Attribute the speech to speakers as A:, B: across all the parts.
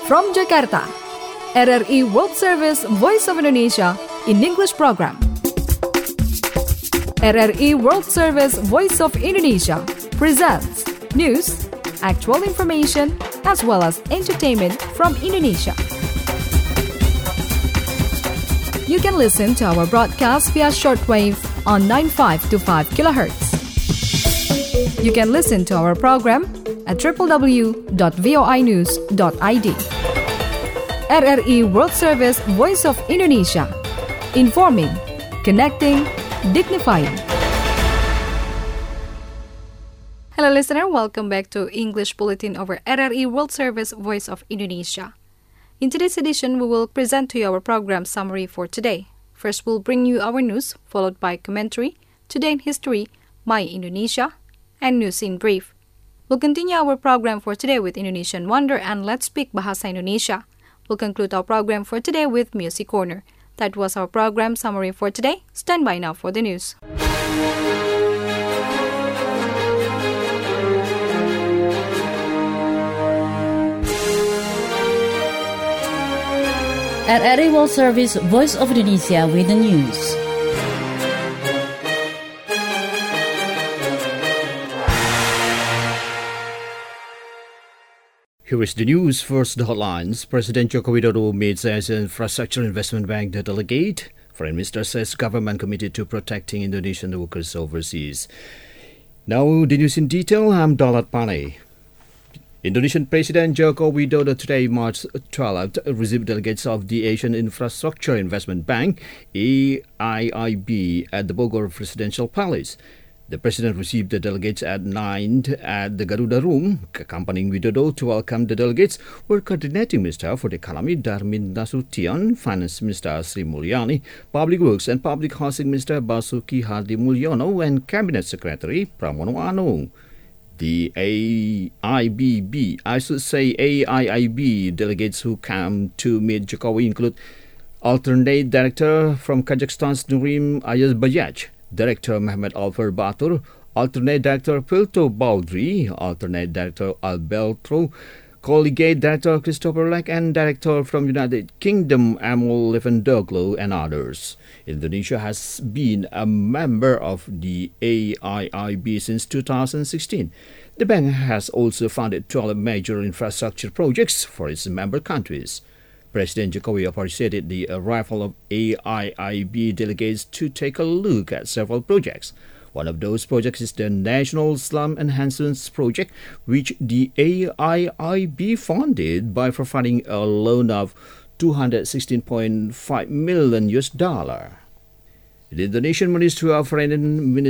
A: From Jakarta, RRI World Service Voice of Indonesia in English program. RRI World Service Voice of Indonesia presents news, actual information, as well as entertainment from Indonesia. You can listen to our broadcast via shortwave on 9525 kHz. You can listen to our program at www.voinews.id. RRI World Service Voice of Indonesia. Informing, connecting, dignifying. Hello listener, welcome back to English Bulletin over RRI World Service Voice of Indonesia. In today's edition, we will present to you our program summary for today. First, we'll bring you our news, followed by commentary, Today in History, My Indonesia, and News in Brief. We'll continue our program for today with Indonesian Wonder and Let's Speak Bahasa Indonesia. We'll conclude our program for today with Music Corner. That was our program summary for today. Stand by now for the news.
B: RRI World Service Voice of Indonesia with the news.
C: Here is the news. First, the headlines. President Joko Widodo meets as Infrastructure Investment Bank the delegate. Foreign Minister says government committed to protecting Indonesian workers overseas. Now, the news in detail. I'm Dalat Pane. Indonesian President Joko Widodo today, March 12th, received delegates of the Asian Infrastructure Investment Bank, AIIB, at the Bogor Presidential Palace. The President received the delegates at 9 at the Garuda Room. Accompanying Widodo to welcome the delegates were Coordinating Minister for the Economy Darmin Nasution, Finance Minister Sri Mulyani, Public Works and Public Housing Minister Basuki Hadi Mulyono, and Cabinet Secretary Pramono Anung. The AIIB delegates who come to meet Jokowi include Alternate Director from Kazakhstan's Nurim Ayazbayaj, Director Mehmet Alfer Batur, Alternate Director Pilto Baudry, Alternate Director Alberto, Collegiate Director Christopher Leck, and Director from United Kingdom Amol Levendoglu, and others. Indonesia has been a member of the AIIB since 2016. The bank has also funded 12 major infrastructure projects for its member countries. President Jokowi appreciated the arrival of AIIB delegates to take a look at several projects. One of those projects is the National Slum Enhancement Project, which the AIIB funded by providing a loan of $216.5 million. The Indonesian Ministry of Foreign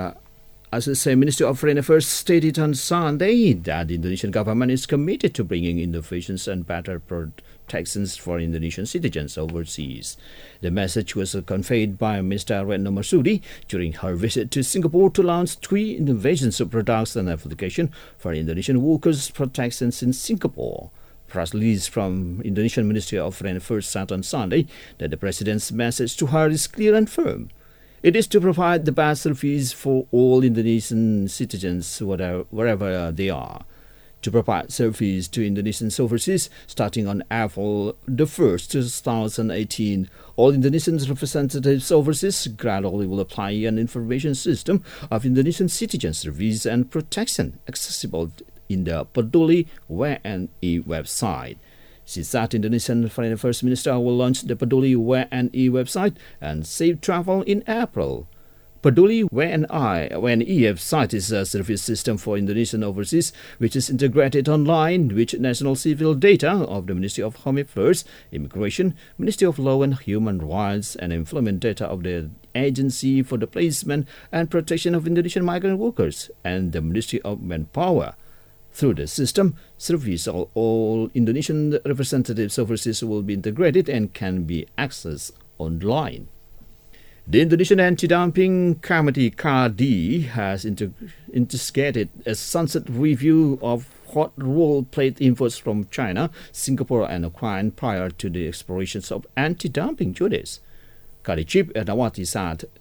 C: Affairs stated on Sunday that the Indonesian government is committed to bringing innovations and better protections for Indonesian citizens overseas. The message was conveyed by Mr. Retno Marsudi during her visit to Singapore to launch 3 innovations of products and applications for Indonesian workers' protections in Singapore. Press release from Indonesian Ministry of Foreign Affairs said on Sunday that the President's message to her is clear and firm. It is to provide the best service for all Indonesian citizens wherever they are. To provide service to Indonesians overseas, starting on April 1st, 2018, all Indonesian representatives overseas gradually will apply an information system of Indonesian citizen service and protection accessible in the Peduli WNI website. She said Indonesian Foreign Affairs Minister will launch the Peduli WNI website and Safe Travel in April. Peduli WNI website is a service system for Indonesian overseas which is integrated online with national civil data of the Ministry of Home Affairs, Immigration, Ministry of Law and Human Rights, and employment data of the Agency for the Placement and Protection of Indonesian Migrant Workers and the Ministry of Manpower. Through the system, service of all Indonesian representatives overseas will be integrated and can be accessed online. The Indonesian Anti-Dumping Committee (KADI) has instigated a sunset review of hot rolled plate imports from China, Singapore, and Ukraine prior to the expirations of anti-dumping duties. KADI Chief Ernawati said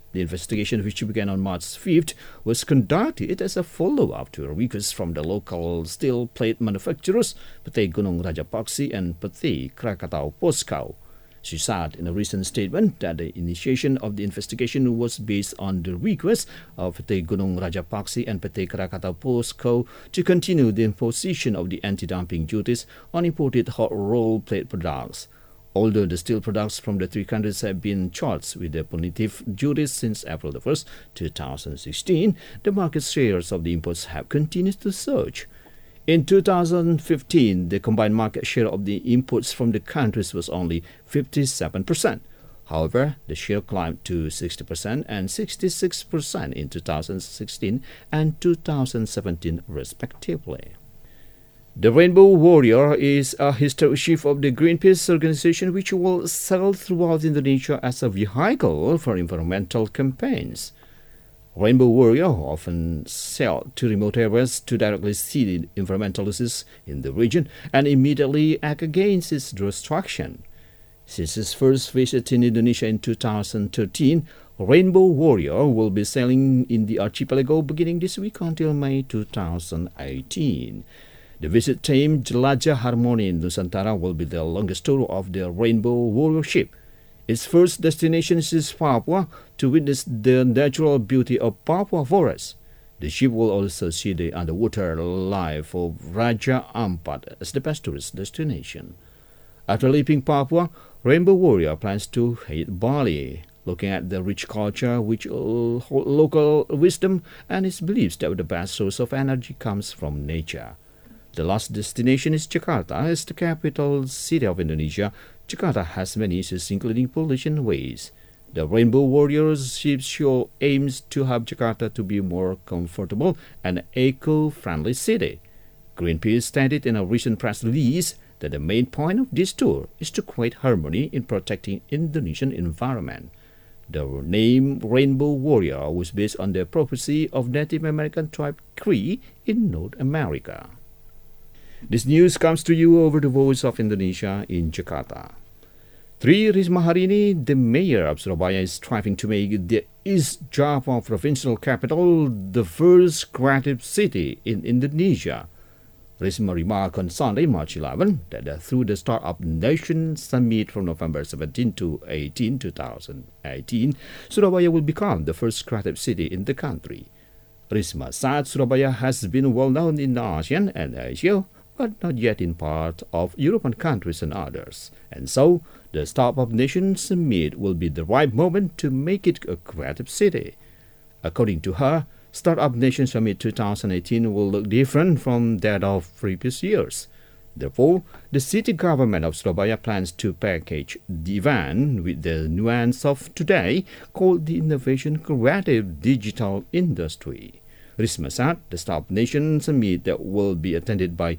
C: The investigation, which began on March 5th, was conducted as a follow-up to a request from the local steel plate manufacturers PT Gunung Rajapaksi and PT Krakatau Poskau. She said in a recent statement that the initiation of the investigation was based on the request of PT Gunung Rajapaksi and PT Krakatau Poskau to continue the imposition of the anti-dumping duties on imported hot rolled plate products. Although the steel products from the three countries have been charged with the punitive duties since April 1st, 2016, the market shares of the imports have continued to surge. In 2015, the combined market share of the imports from the countries was only 57%. However, the share climbed to 60% and 66% in 2016 and 2017 respectively. The Rainbow Warrior is a historic ship of the Greenpeace organization which will sail throughout Indonesia as a vehicle for environmental campaigns. Rainbow Warrior often sailed to remote areas to directly see the environmental issues in the region and immediately act against its destruction. Since its first visit in Indonesia in 2013, Rainbow Warrior will be sailing in the archipelago beginning this week until May 2018. The visit team Jelajah Harmoni in Nusantara will be the longest tour of the Rainbow Warrior ship. Its first destination is Papua to witness the natural beauty of Papua forest. The ship will also see the underwater life of Raja Ampat as the best tourist destination. After leaving Papua, Rainbow Warrior plans to hit Bali, looking at the rich culture, which local wisdom, and its beliefs that the best source of energy comes from nature. The last destination is Jakarta. As the capital city of Indonesia, Jakarta has many issues including pollution and waste. The Rainbow Warriors ship show aims to have Jakarta to be a more comfortable and eco-friendly city. Greenpeace stated in a recent press release that the main point of this tour is to create harmony in protecting Indonesian environment. The name Rainbow Warrior was based on the prophecy of Native American tribe Cree in North America. This news comes to you over the Voice of Indonesia in Jakarta. Tri Risma hari ini, the mayor of Surabaya is striving to make the East Java provincial capital the first creative city in Indonesia. Risma remarked on Sunday, March 11, that through the Startup Nation Summit from November 17 to 18, 2018, Surabaya will become the first creative city in the country. Risma said Surabaya has been well known in ASEAN and Asia, but not yet in part of European countries and others. And so, the Startup Nation Summit will be the right moment to make it a creative city. According to her, Startup Nation Summit 2018 will look different from that of previous years. Therefore, the city government of Surabaya plans to package the event with the nuance of today called the Innovation Creative Digital Industry. Risma said the Startup Nation Summit that will be attended by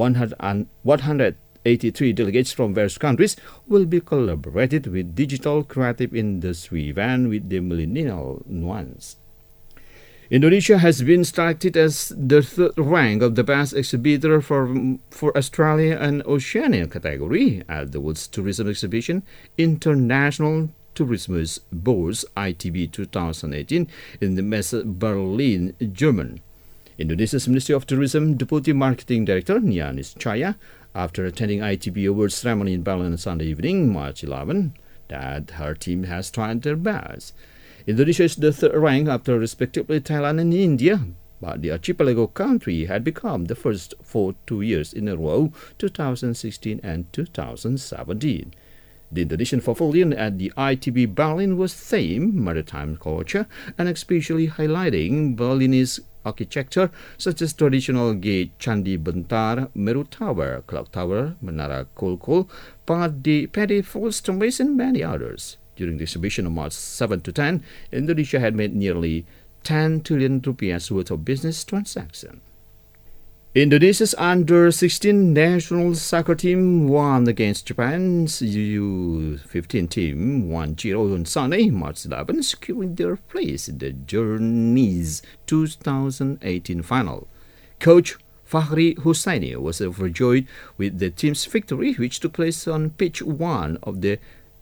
C: 183 delegates from various countries will be collaborated with digital creative industry event with the millennial nuance. Indonesia has been selected as the third rank of the best exhibitor for Australia and Oceania category at the World Tourism Exhibition International Tourismus Bourse ITB 2018 in the Messe Berlin, Germany. Indonesia's Ministry of Tourism Deputy Marketing Director Nia Niscaya, after attending ITB Awards ceremony in Berlin on Sunday evening, March 11, that her team has tried their best. Indonesia is the third rank after respectively Thailand and India, but the archipelago country had become the first for 2 years in a row, 2016 and 2017. The Indonesian pavilion at the ITB Berlin was themed maritime culture and especially highlighting Berlinese architecture such as traditional gate Candi Bentar, Meru Tower, Clock Tower, Menara Kolkol, Paddy Falls Terrace and many others. During the exhibition on March 7 to 10, Indonesia had made nearly 10 trillion rupiahs worth of business transactions. Indonesia's under-16 national soccer team won against Japan's U15 team 1-0 on Sunday, March 11, securing their place in the Journey's 2018 final. Coach Fahri Hussaini was overjoyed with the team's victory, which took place on pitch 1 of the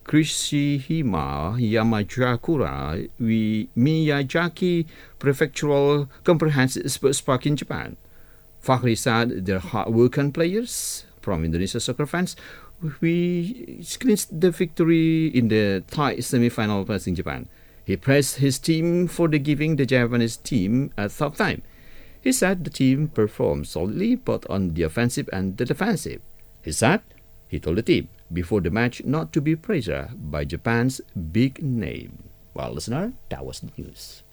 C: Kirishima Yamajakura, Miyazaki Prefectural Comprehensive Sports Park in Japan. Fakhri said their hard-working players from Indonesia soccer fans we clinched the victory in the Thai semi-final in Japan. He praised his team for giving the Japanese team a tough time. He said the team performed solidly both on the offensive and the defensive. He said he told the team before the match not to be pressured by Japan's big name. Well, listener, that was the news.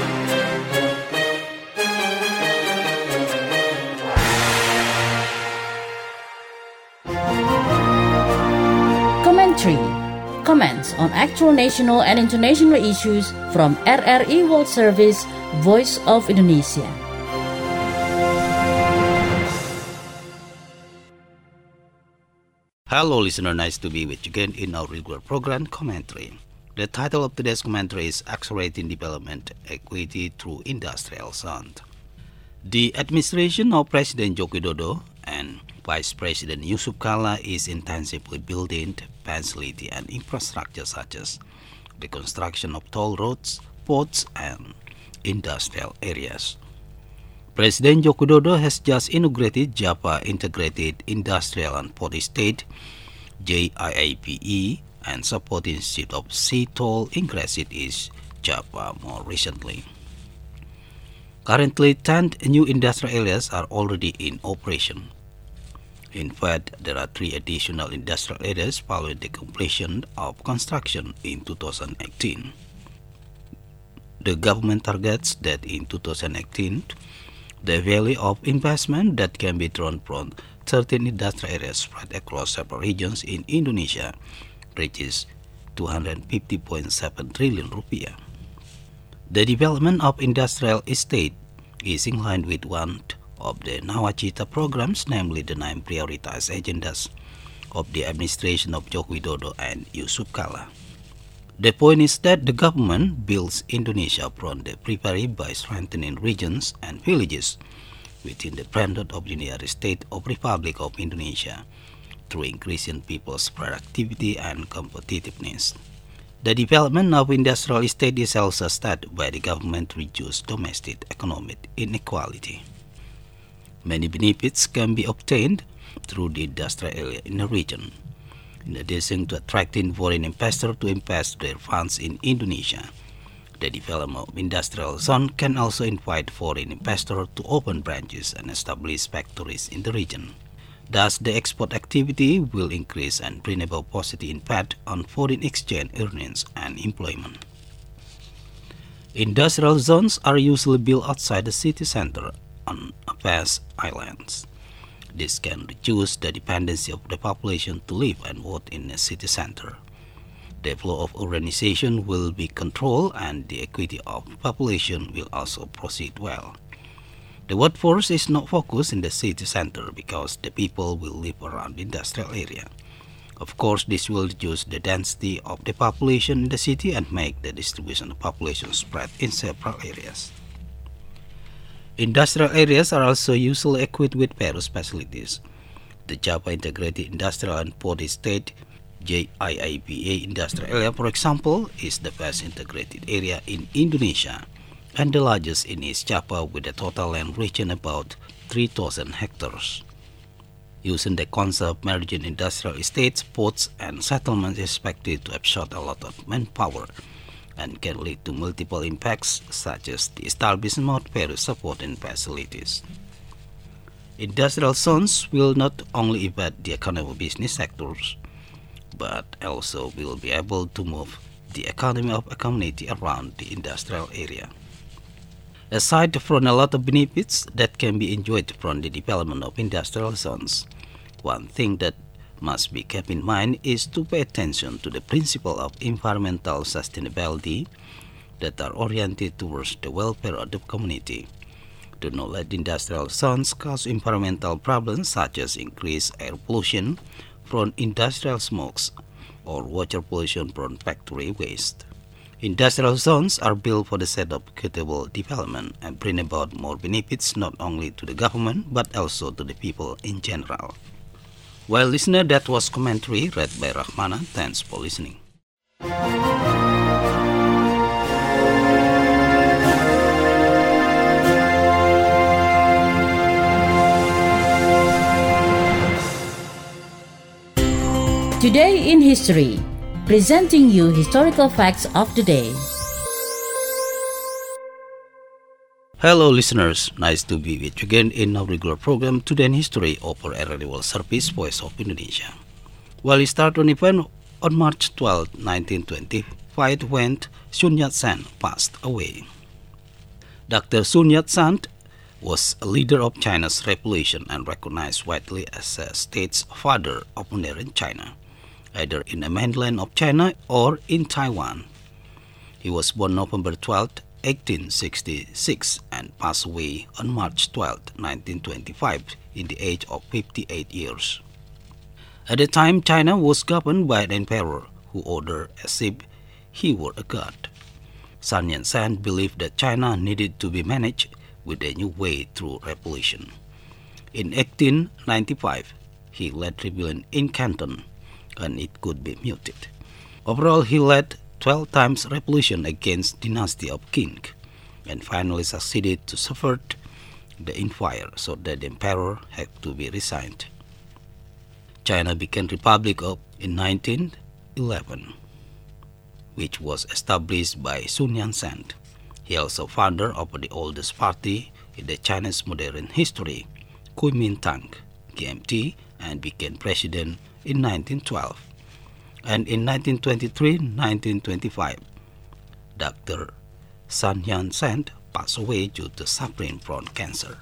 B: Commentary. Comments on actual national and international issues from RRI World Service, Voice of Indonesia.
D: Hello listener, nice to be with you again in our regular program Commentary. The title of today's commentary is Accelerating Development Equity Through Industrial Zone. The administration of President Joko Widodo and Vice President Yusuf Kala is intensively building facility and infrastructure such as the construction of toll roads, ports, and industrial areas. President Joko Widodo has just inaugurated Java Integrated Industrial and Port Estate (JIIPE) and Support Institute of Sea Toll in Gresik East Java more recently. Currently, 10 new industrial areas are already in operation. In fact, there are 3 additional industrial areas following the completion of construction in 2018. The government targets that in 2018, the value of investment that can be drawn from 13 industrial areas spread across several regions in Indonesia reaches 250.7 trillion rupiah. The development of industrial estate is in line with one of the Nawacita programs, namely the 9 prioritized agendas of the administration of Joko Widodo and Yusuf Kala. The point is that the government builds Indonesia from the periphery by strengthening regions and villages within the boundary of the United States of Republic of Indonesia through increasing people's productivity and competitiveness. The development of industrial estate is also started by the government to reduce domestic economic inequality. Many benefits can be obtained through the industrial area in the region. In addition to attracting foreign investors to invest their funds in Indonesia, the development of industrial zone can also invite foreign investors to open branches and establish factories in the region. Thus, the export activity will increase and bring about positive impact on foreign exchange earnings and employment. Industrial zones are usually built outside the city center on vast islands. This can reduce the dependency of the population to live and work in the city center. The flow of urbanization will be controlled and the equity of population will also proceed well. The workforce is not focused in the city center because the people will live around the industrial area. Of course, this will reduce the density of the population in the city and make the distribution of population spread in several areas. Industrial areas are also usually equipped with various facilities. The Java Integrated Industrial and Port Estate (JIIPA) industrial area, for example, is the best integrated area in Indonesia and the largest in East Java with a total land reaching about 3,000 hectares. Using the concept of merging industrial estates, ports, and settlements is expected to absorb a lot of manpower and can lead to multiple impacts such as the establishment of various supporting facilities. Industrial zones will not only affect the economic business sectors, but also will be able to move the economy of a community around the industrial area. Aside from a lot of benefits that can be enjoyed from the development of industrial zones, one thing that must be kept in mind is to pay attention to the principle of environmental sustainability that are oriented towards the welfare of the community. Do not let industrial zones cause environmental problems such as increased air pollution from industrial smokes or water pollution from factory waste. Industrial zones are built for the sake of equitable development and bring about more benefits not only to the government but also to the people in general. Well, listener, that was commentary read by Rahmana. Thanks for listening.
B: Today in History, presenting you historical facts of the day.
D: Hello listeners, nice to be with you again in our regular program Today in History of RRI World Service Voice of Indonesia. Well, we start on event on March 12, 1925 when Sun Yat-sen passed away. Dr. Sun Yat-sen was a leader of China's revolution and recognized widely as a state's father of modern China, either in the mainland of China or in Taiwan. He was born November 12, 1866 and passed away on March 12, 1925 in the age of 58 years. At the time, China was governed by an emperor who ordered as if he were a god. Sun Yat-sen believed that China needed to be managed with a new way through revolution. In 1895, he led rebellion in Canton, and it could be muted. Overall, he led 12 times revolution against dynasty of king, and finally succeeded to subvert the empire so that the emperor had to be resigned. China became Republic in 1911, which was established by Sun Yat-sen. He also founder of the oldest party in the Chinese modern history, Kuomintang, KMT, and became president in 1912. And in 1923-1925, Dr. Sun Yat-sen passed away due to suffering from cancer.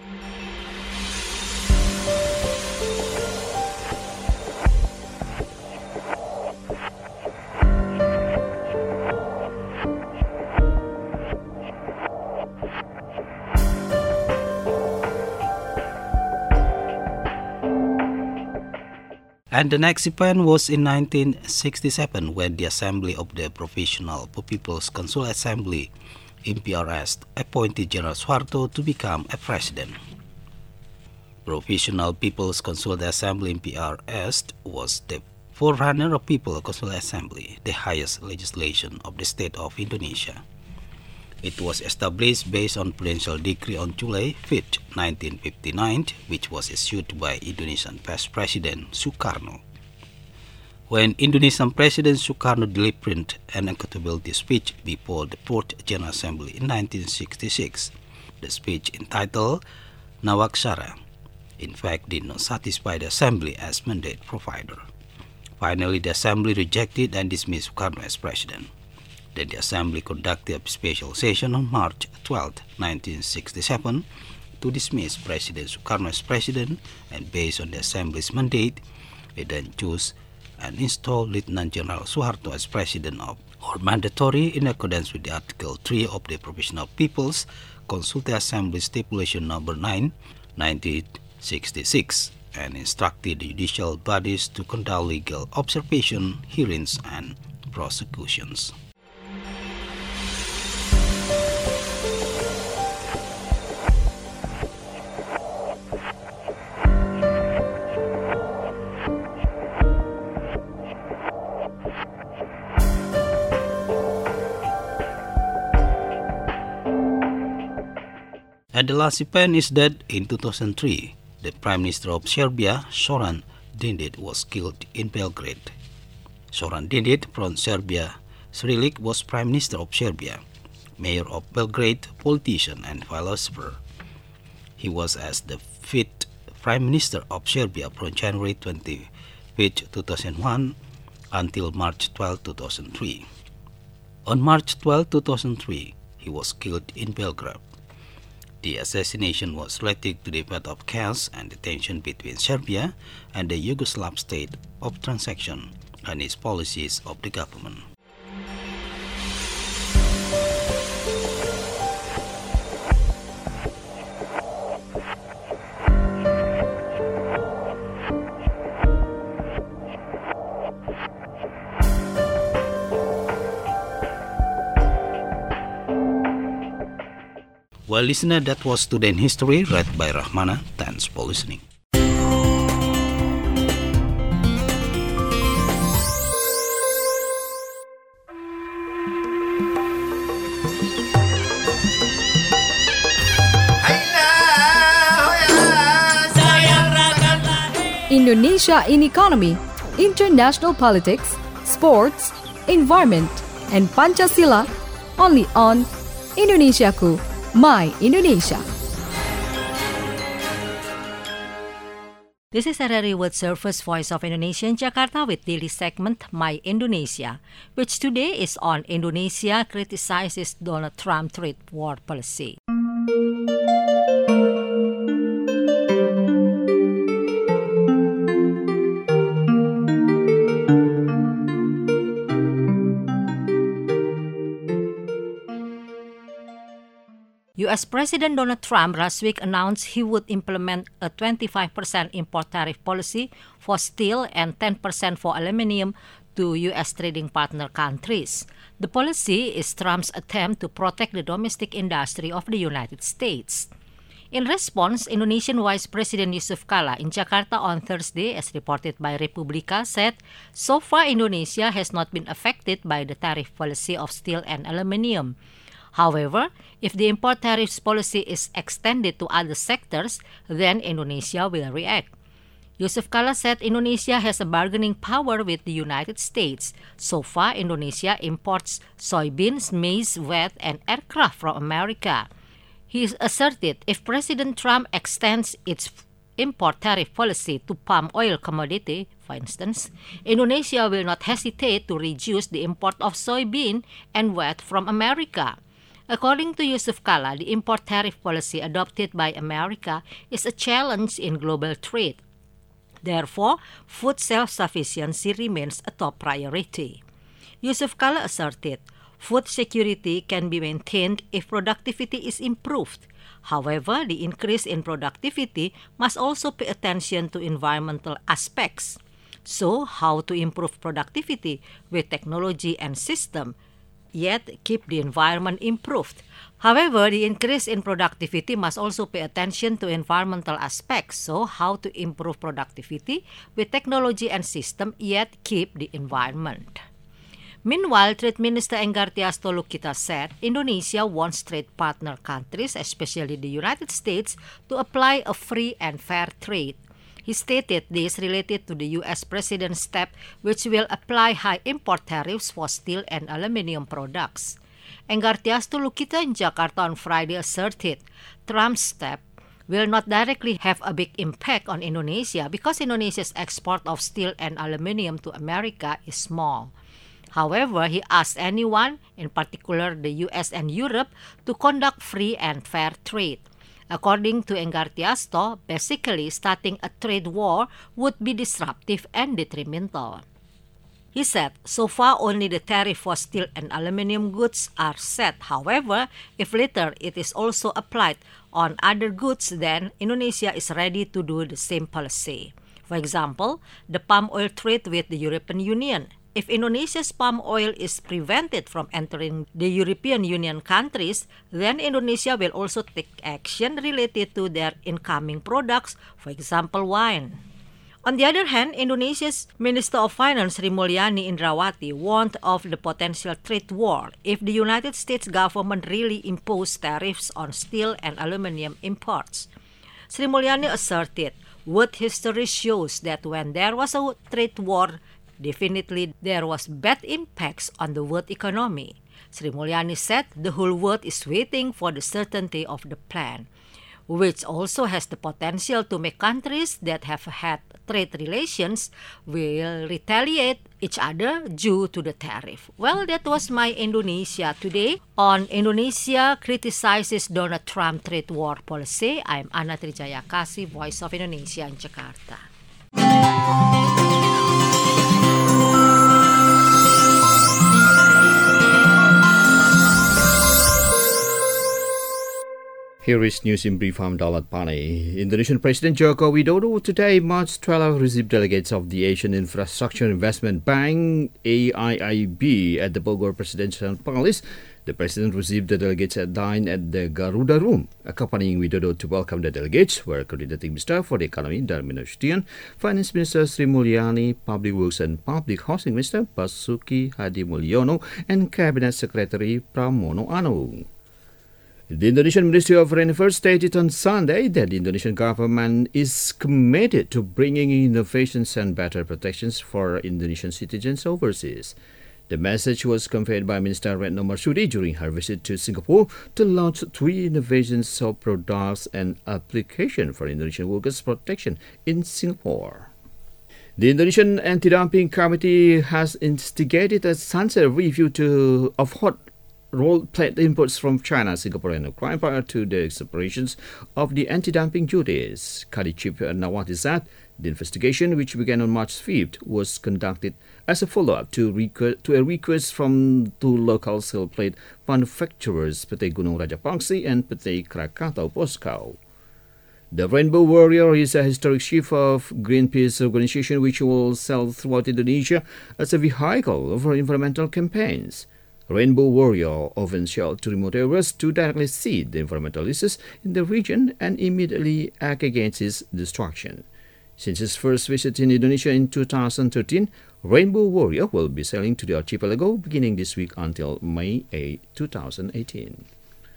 D: And the next event was in 1967 when the Assembly of the Provisional People's Council Assembly, MPRS, appointed General Suharto to become a president. Provisional People's Council Assembly, MPRS, was the forerunner of People's Council Assembly, the highest legislation of the state of Indonesia. It was established based on Presidential Decree on July 5, 1959, which was issued by Indonesian past President Sukarno. When Indonesian President Sukarno delivered an accountability speech before the Fourth General Assembly in 1966, the speech entitled Nawaksara, in fact, did not satisfy the Assembly as mandate provider. Finally, the Assembly rejected and dismissed Sukarno as president. Then the Assembly conducted a special session on March 12, 1967 to dismiss President Sukarno as president, and based on the Assembly's mandate, it then chose and installed Lieutenant General Suharto as president or mandatory in accordance with the Article 3 of the Provisional People's Consultative Assembly Stipulation No. 9, 1966, and instructed the judicial bodies to conduct legal observation, hearings, and prosecutions. And the last event is that in 2003, the Prime Minister of Serbia, Zoran Đinđić, was killed in Belgrade. Zoran Đinđić from Serbia, Cyrillic was Prime Minister of Serbia, Mayor of Belgrade, politician and philosopher. He was as the fifth Prime Minister of Serbia from January 25, 2001 until March 12, 2003. On March 12, 2003, he was killed in Belgrade. The assassination was related to the event of chaos and the tension between Serbia and the Yugoslav state of transaction and its policies of the government. Well, listener, that was Today in History read by Rahmana. Thanks for listening.
A: Indonesia in economy, international politics, sports, environment, and Pancasila, only on Indonesiaku, My Indonesia.
E: This is RRI World Service Voice of Indonesia in Jakarta with daily segment My Indonesia, which today is on Indonesia criticizes Donald Trump trade war policy. U.S. President Donald Trump last week announced he would implement a 25% import tariff policy for steel and 10% for aluminum to U.S. trading partner countries. The policy is Trump's attempt to protect the domestic industry of the United States. In response, Indonesian Vice President Yusuf Kala in Jakarta on Thursday, as reported by Republika, said, so far Indonesia has not been affected by the tariff policy of steel and aluminum. However, if the import tariffs policy is extended to other sectors, then Indonesia will react. Yusuf Kala said Indonesia has a bargaining power with the United States. So far, Indonesia imports soybeans, maize, wheat, and aircraft from America. He asserted if President Trump extends its import tariff policy to palm oil commodity, for instance, Indonesia will not hesitate to reduce the import of soybean and wheat from America. According to Yusuf Kala, the import tariff policy adopted by America is a challenge in global trade. Therefore, food self-sufficiency remains a top priority. Yusuf Kala asserted, food security can be maintained if productivity is improved. However, the increase in productivity must also pay attention to environmental aspects. So, how to improve productivity with technology and system, yet keep the environment improved. However, the increase in productivity must also pay attention to environmental aspects. So, how to improve productivity with technology and system, yet keep the environment. Meanwhile, Trade Minister Enggartia Stolokita said Indonesia wants trade partner countries, especially the United States, to apply a free and fair trade. He stated this related to the U.S. President's step, which will apply high import tariffs for steel and aluminum products. Enggartia Stolokita in Jakarta on Friday asserted Trump's step will not directly have a big impact on Indonesia because Indonesia's export of steel and aluminum to America is small. However, he asked anyone, in particular the U.S. and Europe, to conduct free and fair trade. According to Enggartia Sto, basically starting a trade war would be disruptive and detrimental. He said, so far only the tariff for steel and aluminum goods are set. However, if later it is also applied on other goods, then Indonesia is ready to do the same policy. For example, the palm oil trade with the European Union. If Indonesia's palm oil is prevented from entering the European Union countries, then Indonesia will also take action related to their incoming products, for example, wine. On the other hand, Indonesia's Minister of Finance Sri Mulyani Indrawati warned of the potential trade war if the United States government really imposed tariffs on steel and aluminum imports. Sri Mulyani asserted, world history shows that when there was a trade war, definitely there was bad impacts on the world economy. Sri Mulyani said the whole world is waiting for the certainty of the plan, which also has the potential to make countries that have had trade relations will retaliate each other due to the tariff. Well, that was My Indonesia today. On Indonesia criticizes Donald Trump trade war policy, I'm Anna Trijayakasi, Voice of Indonesia in Jakarta.
C: Here is news in brief. I'm Dalat Pane. Indonesian President Joko Widodo today, March 12, received delegates of the Asian Infrastructure Investment Bank, AIIB, at the Bogor Presidential Palace. The President received the delegates at dine at the Garuda Room. Accompanying Widodo to welcome the delegates were Coordinating Minister for the Economy, Darmin Nasution, Finance Minister Sri Mulyani, Public Works and Public Housing Minister Basuki Hadi Mulyono, and Cabinet Secretary Pramono Anung. The Indonesian Ministry of Foreign Affairs stated on Sunday that the Indonesian government is committed to bringing innovations and better protections for Indonesian citizens overseas. The message was conveyed by Minister Retno Marsudi during her visit to Singapore to launch 3 innovations of products and application for Indonesian workers' protection in Singapore. The Indonesian Anti-Dumping Committee has instigated a sunset review of hot rolled plate imports from China, Singapore and Ukraine prior to the expirations of the anti-dumping duties. Kadi Chief Nawati said the investigation, which began on March 5th, was conducted as a follow-up to a request from 2 local steel plate manufacturers, PT Gunung Raja Paksi and PT Krakatau Poskau. The Rainbow Warrior is a historic ship of Greenpeace organization which will sell throughout Indonesia as a vehicle for environmental campaigns. Rainbow Warrior often sailed to remote areas to directly see the environmental issues in the region and immediately act against its destruction. Since his first visit in Indonesia in 2013, Rainbow Warrior will be sailing to the archipelago beginning this week until May 8, 2018.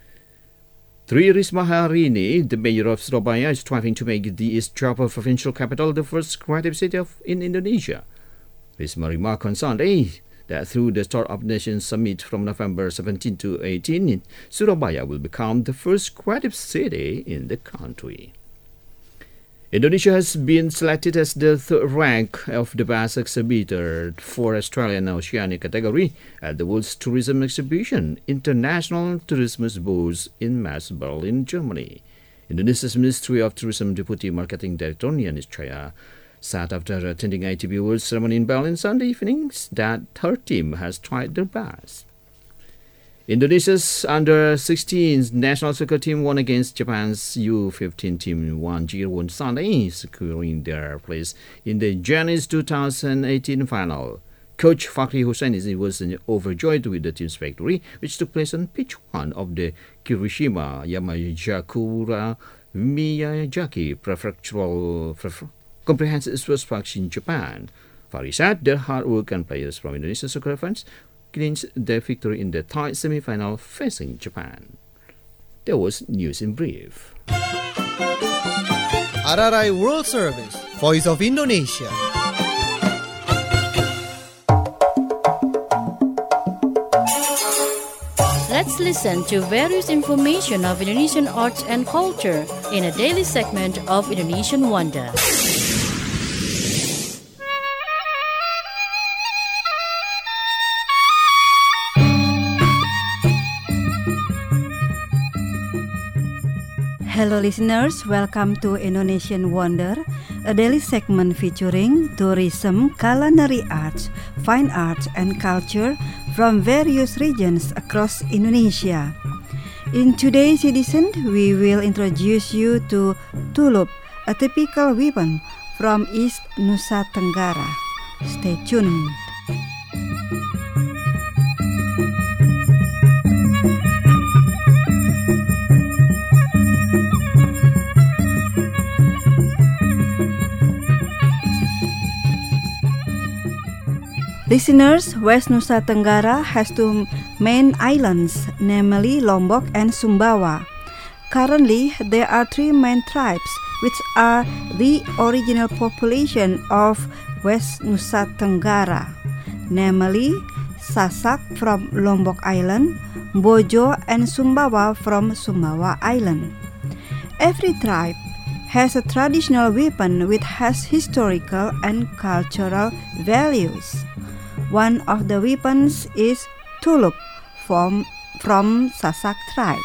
C: Tri Risma hari ini, the mayor of Surabaya, is striving to make the East Java provincial capital the first creative city in Indonesia. Risma remarked on Sunday that through the Startup Nation Summit from November 17 to 18, Surabaya will become the first creative city in the country. Indonesia has been selected as the 3rd rank of the best exhibitor for Australian and Oceanic category at the World's Tourism Exhibition International Tourismus Bus in Metz, Berlin, Germany. Indonesia's Ministry of Tourism Deputy Marketing Director Nianis Chaya said after attending ITB Awards ceremony in Berlin Sunday evenings that her team has tried their best. Indonesia's under-16 national soccer team won against Japan's U15 team 1-0 on Sunday, securing their place in the Japanese 2018 final. Coach Fakhri Hosseini was overjoyed with the team's victory, which took place on pitch 1 of the Kirishima Yamazakura Miyazaki Prefectural Comprehensive Sports Park in Japan. Fakhri said their hard work and players from Indonesian soccer fans clinched their victory in the tied semi-final facing Japan. There was news in brief.
F: RRI World Service, Voice of Indonesia.
B: Let's listen to various information of Indonesian arts and culture in a daily segment of Indonesian Wonder.
G: Hello listeners, welcome to Indonesian Wonder, a daily segment featuring tourism, culinary arts, fine arts and culture from various regions across Indonesia. In today's edition, we will introduce you to tulup, a typical weapon from East Nusa Tenggara. Stay tuned. Listeners, West Nusa Tenggara has 2 main islands, namely Lombok and Sumbawa. Currently, there are 3 main tribes, which are the original population of West Nusa Tenggara, namely Sasak from Lombok Island, Bojo and Sumbawa from Sumbawa Island. Every tribe has a traditional weapon which has historical and cultural values. One of the weapons is tulup from Sasak tribe.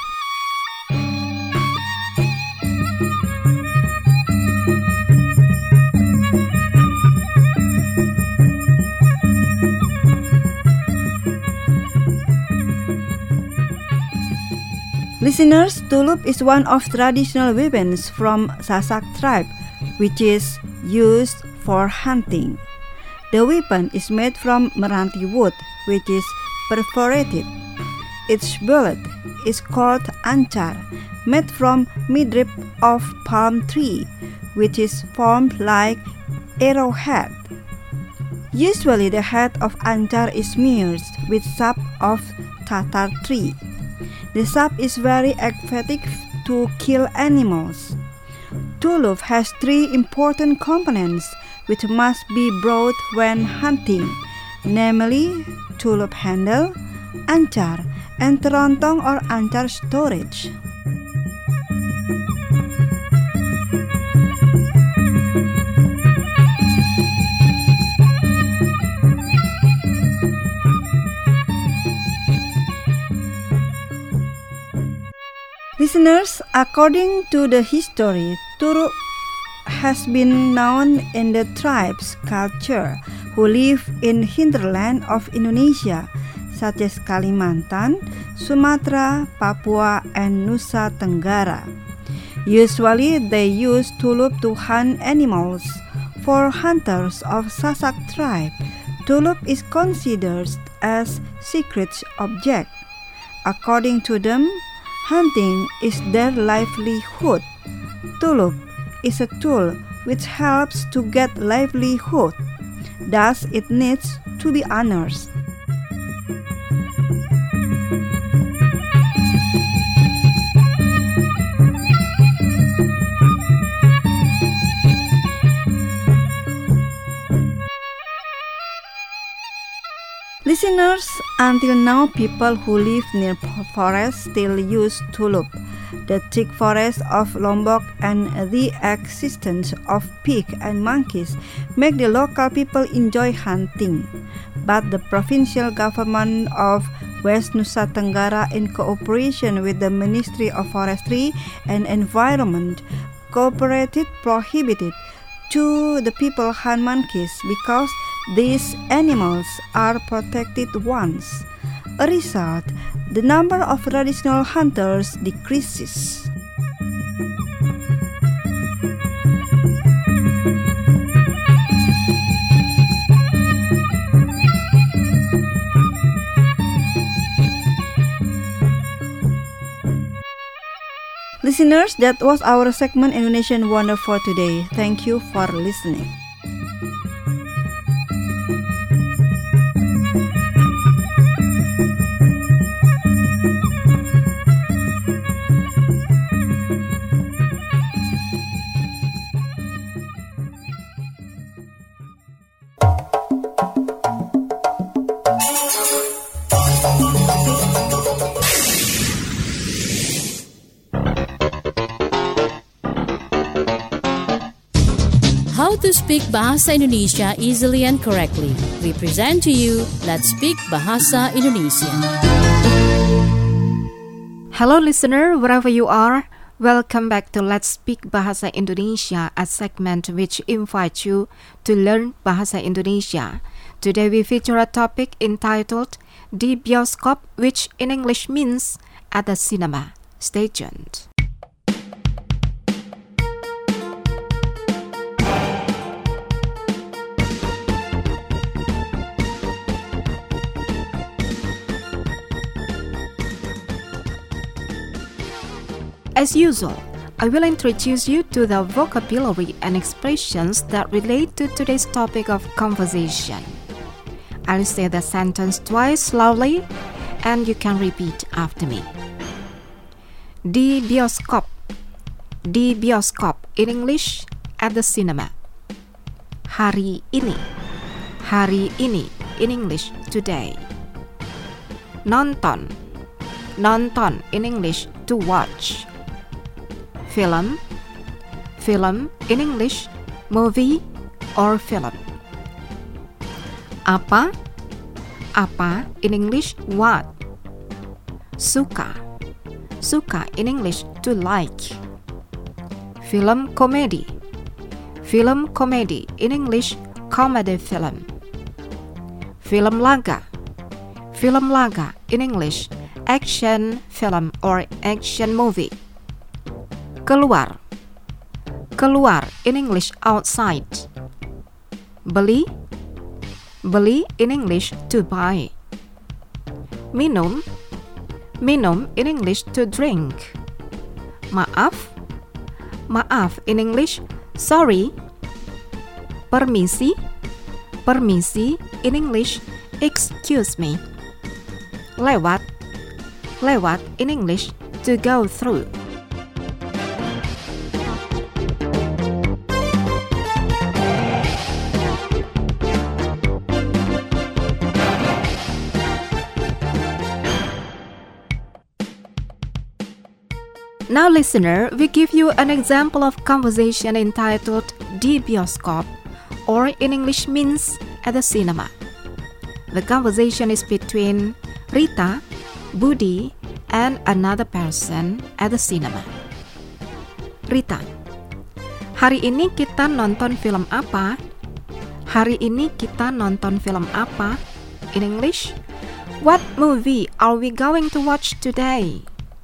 G: Listeners, tulup is one of traditional weapons from Sasak tribe, which is used for hunting. The weapon is made from meranti wood, which is perforated. Its bullet is called ancar, made from midrib of palm tree, which is formed like arrowhead. Usually the head of ancar is smeared with sap of tatar tree. The sap is very effective to kill animals. Tulip has 3 important components which must be brought when hunting, namely tulip handle, ancar, and terontong or ancar storage. Listeners, according to the history, tulip has been known in the tribes culture who live in hinterland of Indonesia, such as Kalimantan, Sumatra, Papua, and Nusa Tenggara. Usually, they use tulip to hunt animals. For hunters of Sasak tribe, tulip is considered as sacred object. According to them, hunting is their livelihood. Tulip is a tool which helps to get livelihood. Thus, it needs to be honored. Listeners, until now people who live near forests still use tulip. The thick forests of Lombok and the existence of pigs and monkeys make the local people enjoy hunting. But the provincial government of West Nusa Tenggara, in cooperation with the Ministry of Forestry and Environment, prohibited to the people hunt monkeys because these animals are protected ones. A result, the number of traditional hunters decreases. Listeners, that was our segment Indonesian Wonder for today. Thank you for listening.
B: How to speak Bahasa Indonesia easily and correctly. We present to you Let's Speak Bahasa Indonesia.
A: Hello listener, wherever you are, welcome back to Let's Speak Bahasa Indonesia, a segment which invites you to learn Bahasa Indonesia. Today we feature a topic entitled Di Bioskop, which in English means at the cinema. Stay tuned. As usual, I will introduce you to the vocabulary and expressions that relate to today's topic of conversation. I'll say the sentence twice slowly and you can repeat after me. Di bioskop. Di bioskop in English, at the cinema. Hari ini. Hari ini in English, today. Nonton. Nonton in English, to watch. Film. Film in English, movie or film. Apa. Apa in English, what. Suka. Suka in English, to like. Film komedi. Film komedi in English, comedy film. Film laga. Film laga in English, action film or action movie. Keluar. Keluar in English, outside. Beli. Beli in English, to buy. Minum. Minum in English, to drink. Maaf. Maaf in English, sorry. Permisi. Permisi in English, excuse me. Lewat.
H: lewat in English, to go through. Now listener, we give you an example of conversation entitled Di Bioskop, or in English means at the cinema. The conversation is between Rita, Budi, and another person at the cinema. Rita, hari ini kita nonton film apa? Hari ini kita nonton film apa? In English, what movie are we going to watch today?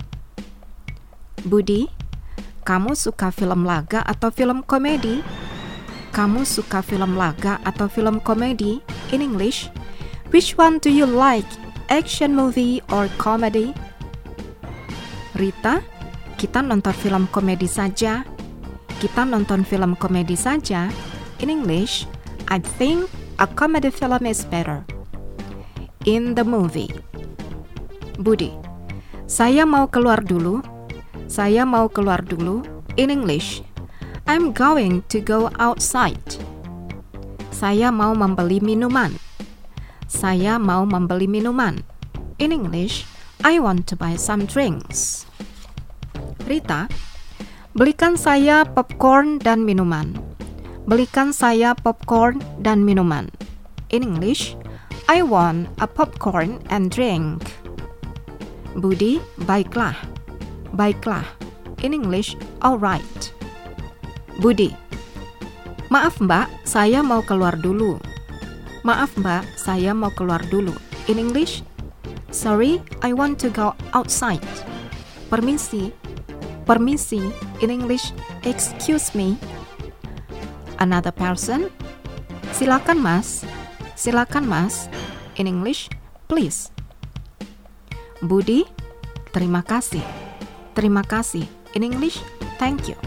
H: Budi, kamu suka film laga atau film komedi? Kamu suka film laga atau film komedi? In English, which one do you like, action movie or comedy? Rita, kita nonton film komedi saja. Kita nonton film komedi saja. In English, I think a comedy film is better. In the movie. Budi, saya mau keluar dulu. Saya mau keluar dulu. In English, I'm going to go outside. Saya mau membeli minuman. Saya mau membeli minuman. In English, I want to buy some drinks. Rita, belikan saya popcorn dan minuman. Belikan saya popcorn dan minuman. In English, I want a popcorn and drink. Budi, baiklah. Baiklah. In English, alright. Budi, maaf mbak, saya mau keluar dulu. Maaf mbak, saya mau keluar dulu. In English, sorry, I want to go outside. Permisi. Permisi. In English, excuse me. Another person, silakan mas. Silakan mas. In English, please. Budi, terima kasih. Terima kasih. In English, thank you.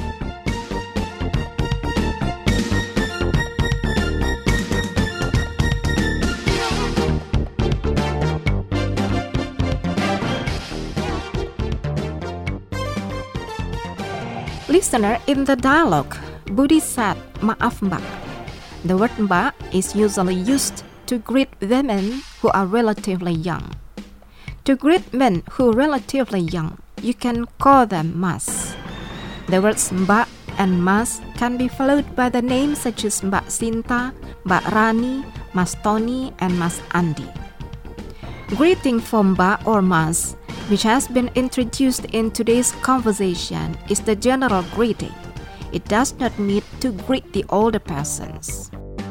H: Listener, in the dialogue, Budi said, maaf mbak. The word mbak is usually used to greet women who are relatively young. To greet men who are relatively young, you can call them mas. The words mbak and mas can be followed by the names such as Mbak Sinta, Mbak Rani, Mas Tony, and Mas Andi. Greeting for mbak or mas, which has been introduced in today's conversation, is the general greeting. It does not mean to greet the older persons.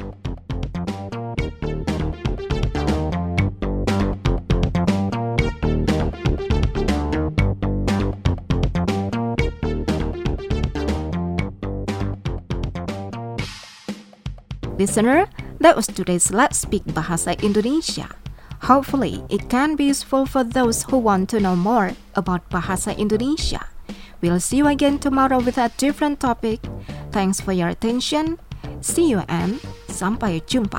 H: Listener, that was today's Let's Speak Bahasa Indonesia. Hopefully, it can be useful for those who want to know more about Bahasa Indonesia. We'll see you again tomorrow with a different topic. Thanks for your attention. See you and sampai jumpa.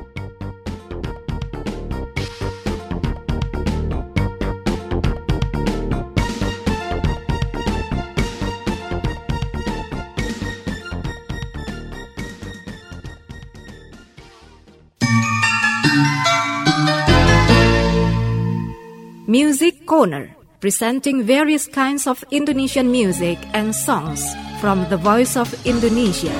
H: Music Corner, presenting various kinds of Indonesian music and songs from the Voice of Indonesia.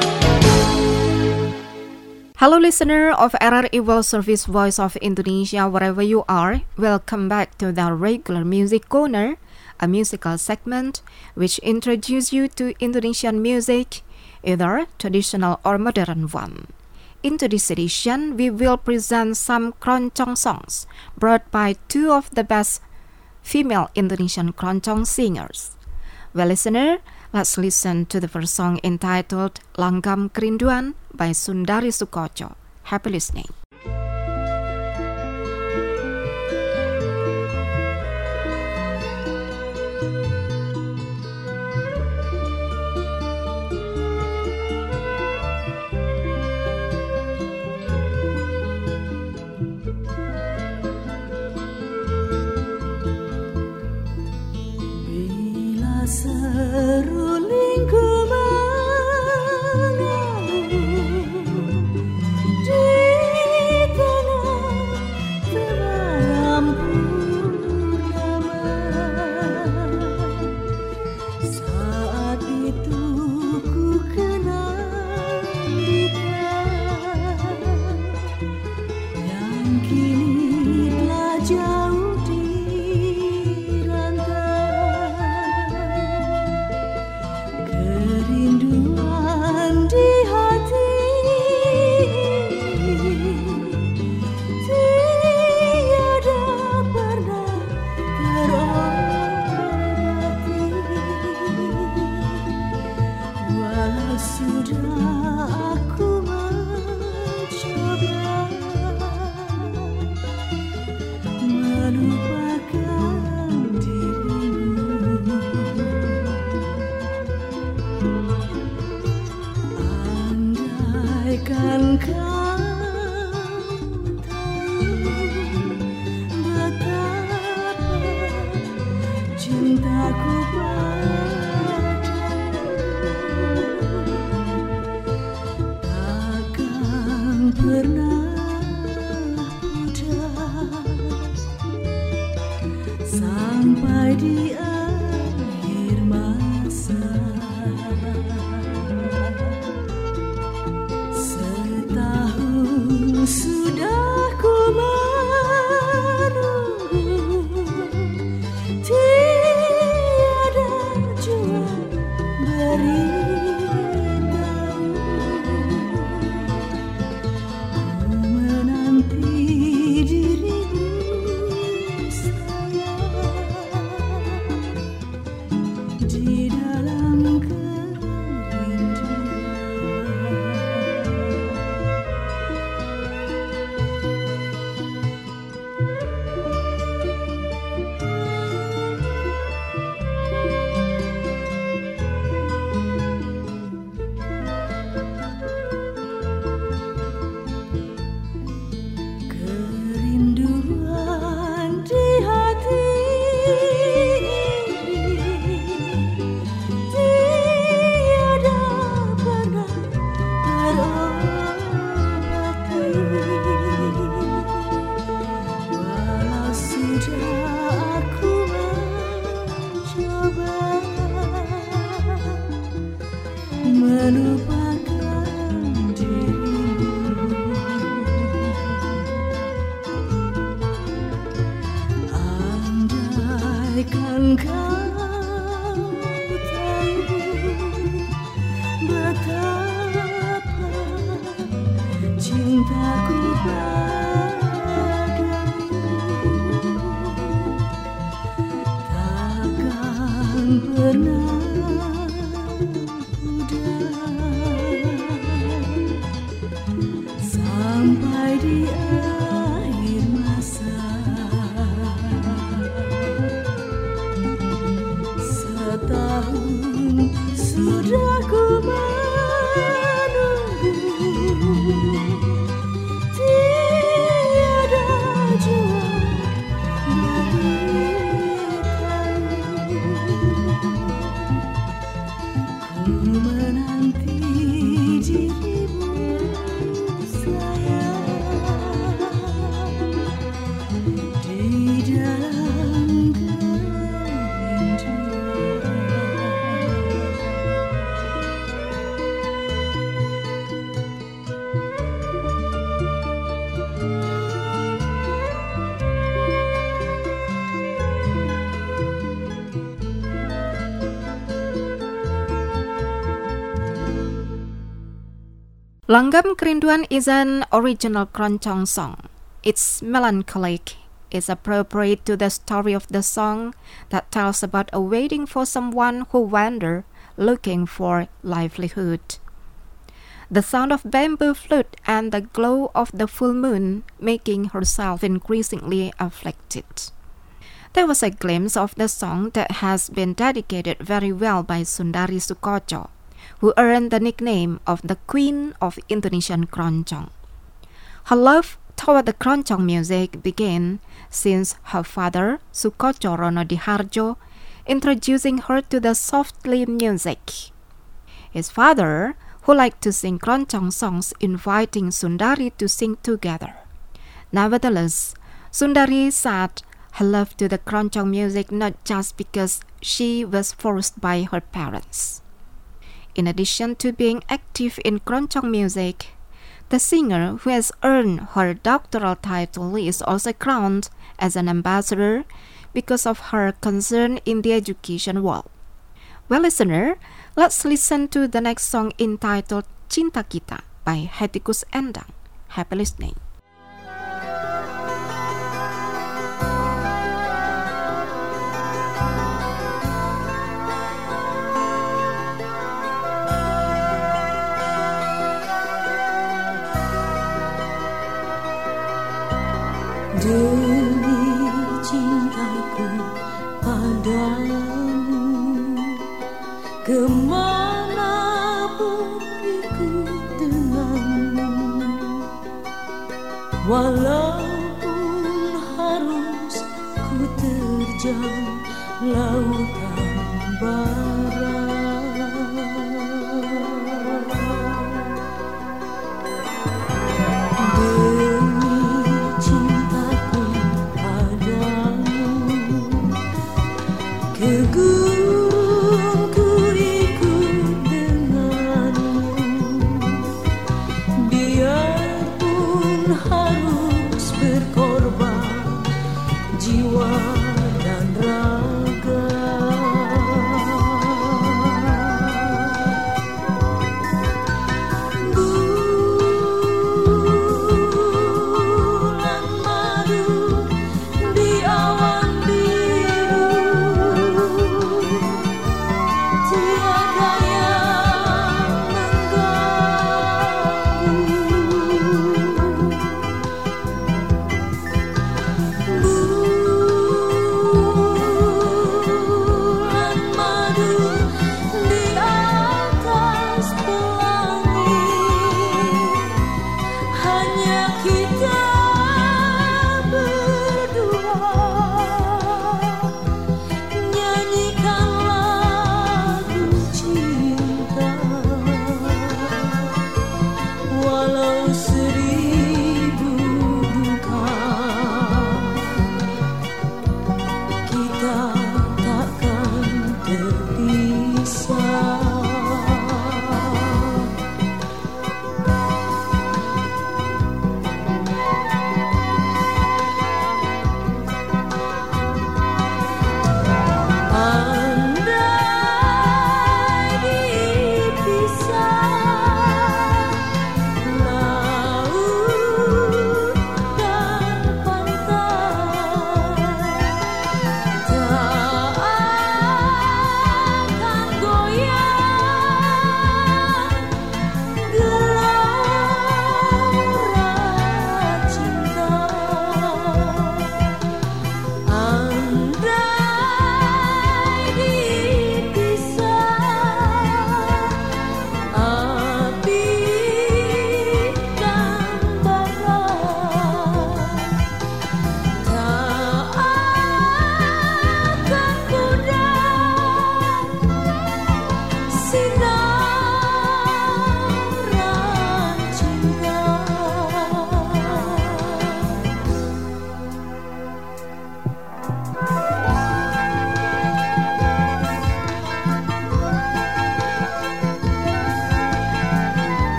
H: Hello listener of RRI World Service Voice of Indonesia, wherever you are, welcome back to the regular Music Corner, a musical segment which introduces you to Indonesian music, either traditional or modern one. In today's edition, we will present some keroncong songs brought by two of the best female Indonesian keroncong singers. Well, listener, let's listen to the first song entitled Langgam Kerinduan by Sundari Soekotjo. Happy listening.
I: kini telah jauh di rantau, kerinduan di hati tiada pernah terobati, walau sudah aku mencoba melupakan dirimu. Andaikan kau tahu betapa cintaku padamu, takkan pernah pudar sampai di akhir masa. Setahun sudah ku menunggu, tiada jua beritahu. Ku menanti dirimu di dalam kerinduan. Kerinduan di hati tiada pernah terobati, walau sudah aku mencoba melupakan dirimu. Andaikan kau tahu betapa cintaku padamu, takkan pernah pudar sampai di akhir masa. Setahun sudah ku menunggu, tiada jua beritahu. Ku menanti dirimu sayang di dalam kerinduan.
H: Langgam Kerinduan is an original keroncong song. It's melancholic. It's appropriate to the story of the song that tells about a waiting for someone who wander looking for livelihood. The sound of bamboo flute and the glow of the full moon making herself increasingly afflicted. There was a glimpse of the song that has been dedicated very well by Sundari Soekotjo, who earned the nickname of the Queen of Indonesian Keroncong. Her love toward the keroncong music began since her father, Soekotjo Rono Diharjo, introducing her to the softly music. His father, who liked to sing keroncong songs, inviting Sundari to sing together. Nevertheless, Sundari said her love to the keroncong music not just because she was forced by her parents. In addition to being active in keroncong music, The singer who has earned her doctoral title is also crowned as an ambassador because of her concern in the education world. Well, listener, let's listen to the next song entitled Cinta Kita by Hetty Koes Endang. Happy listening.
I: Demi cintaku padamu, kemanapun ikut denganmu, walaupun harus ku terjang lautan bara.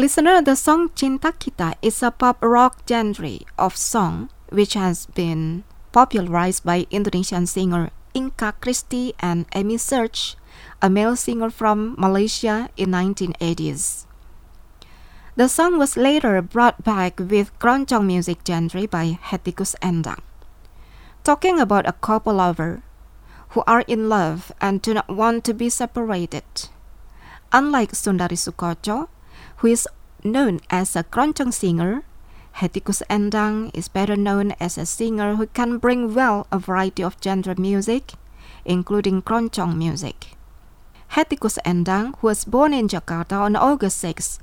H: Listener, the song Cinta Kita is a pop rock genre of song which has been popularized by Indonesian singer Inka Christie and Amy Search, a male singer from Malaysia in 1980s. The song was later brought back with keroncong music genre by Hetty Koes Endang, talking about a couple lover who are in love and do not want to be separated. Unlike Sundari Soekotjo, who is known as a keroncong singer, Hetty Koes Endang is better known as a singer who can bring well a variety of genre music, including keroncong music. Hetty Koes Endang, who was born in Jakarta on August 6,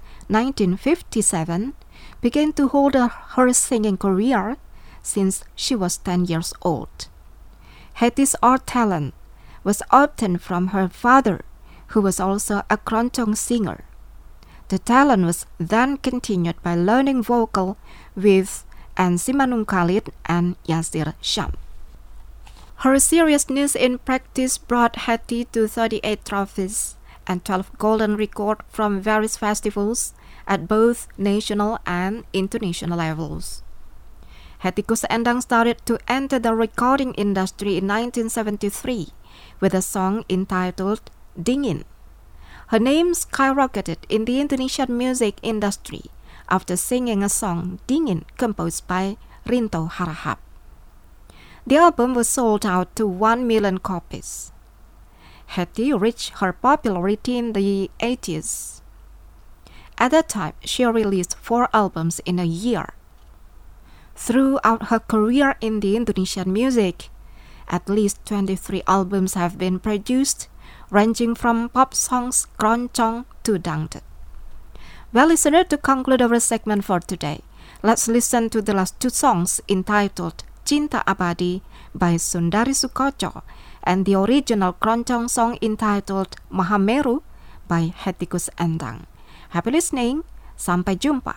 H: 1957, began to hold her singing career since she was 10 years old. Hetty's art talent was obtained from her father, who was also a keroncong singer. The talent was then continued by learning vocal with Simanung Khalid and Yasir Sham. Her seriousness in practice brought Hetty to 38 trophies and 12 golden records from various festivals at both national and international levels. Hetty Koes Endang started to enter the recording industry in 1973 with a song entitled Dingin. Her name skyrocketed in the Indonesian music industry after singing a song Dingin composed by Rinto Harahap. The album was sold out to 1 million copies. Hetty reached her popularity in the 80s. At that time, she released 4 albums in a year. Throughout her career in the Indonesian music, at least 23 albums have been produced, ranging from pop songs, keroncong, to dangdut. Well, listener, to conclude our segment for today, let's listen to the last 2 songs entitled Cinta Abadi by Sundari Soekotjo and the original keroncong song entitled Mahameru by Hetty Koes Endang. Happy listening. Sampai jumpa.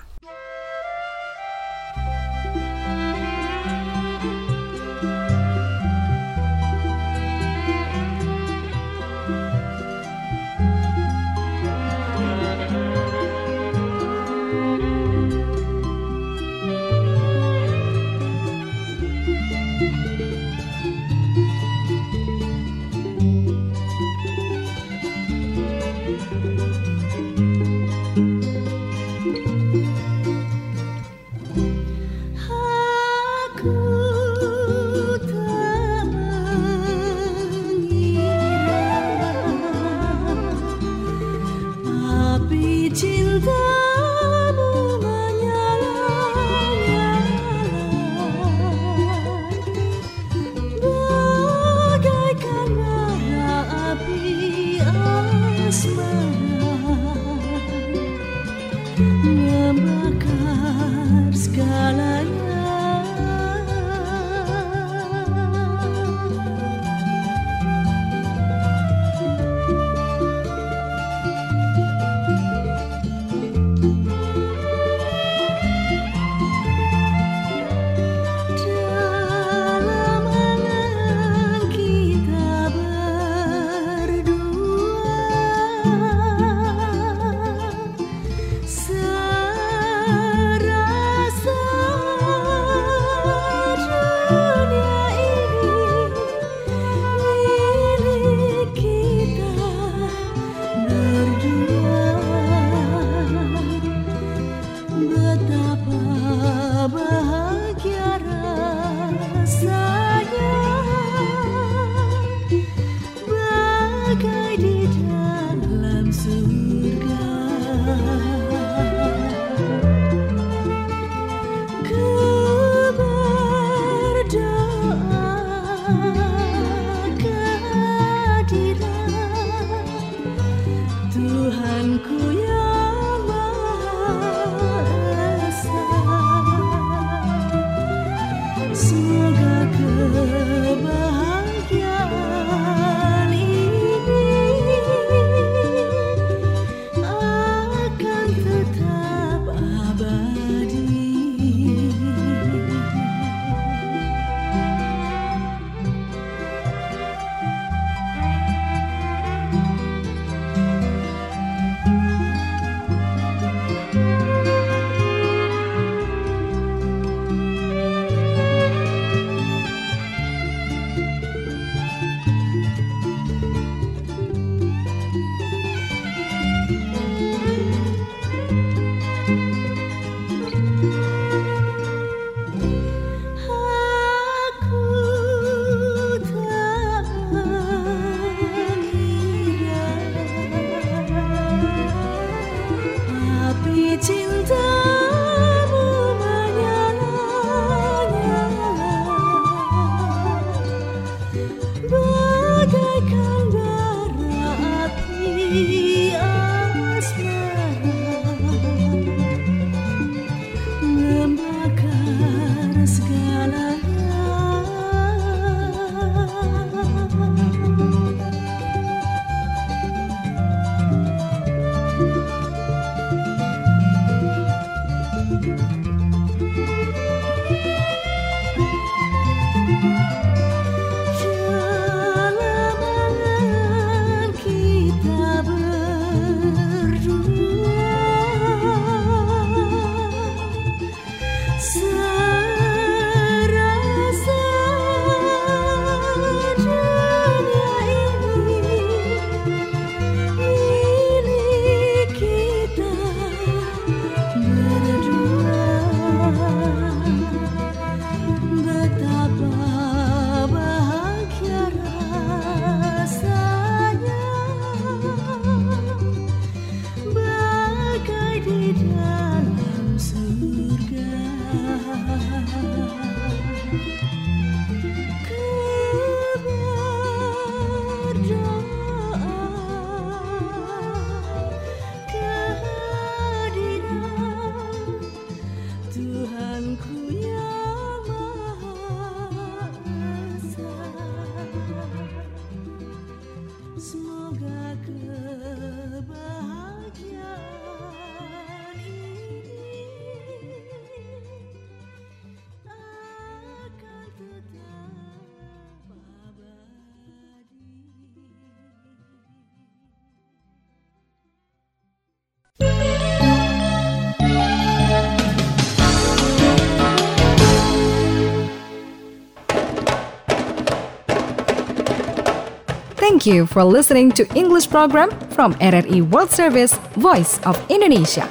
A: Thank you for listening to English program from RRI World Service, Voice of Indonesia.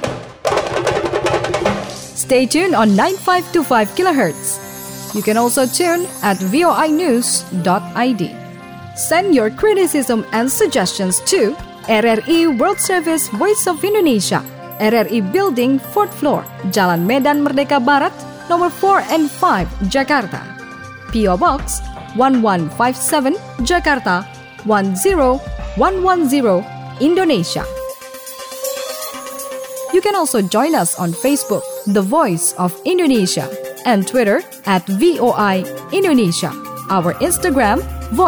A: Stay tuned on 9525 kHz. You can also tune at voinews.id. Send your criticism and suggestions to RRI World Service, Voice of Indonesia, RRI Building, 4th floor, Jalan Medan Merdeka Barat, nomor 4 and 5, Jakarta. P.O. Box 1157, Jakarta 10110, Indonesia. You can also join us on Facebook, The Voice of Indonesia, and Twitter at VOI Indonesia. Our Instagram,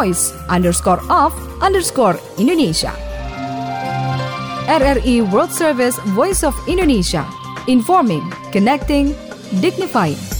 A: voice_of_Indonesia. RRI World Service, Voice of Indonesia. Informing, connecting, dignifying.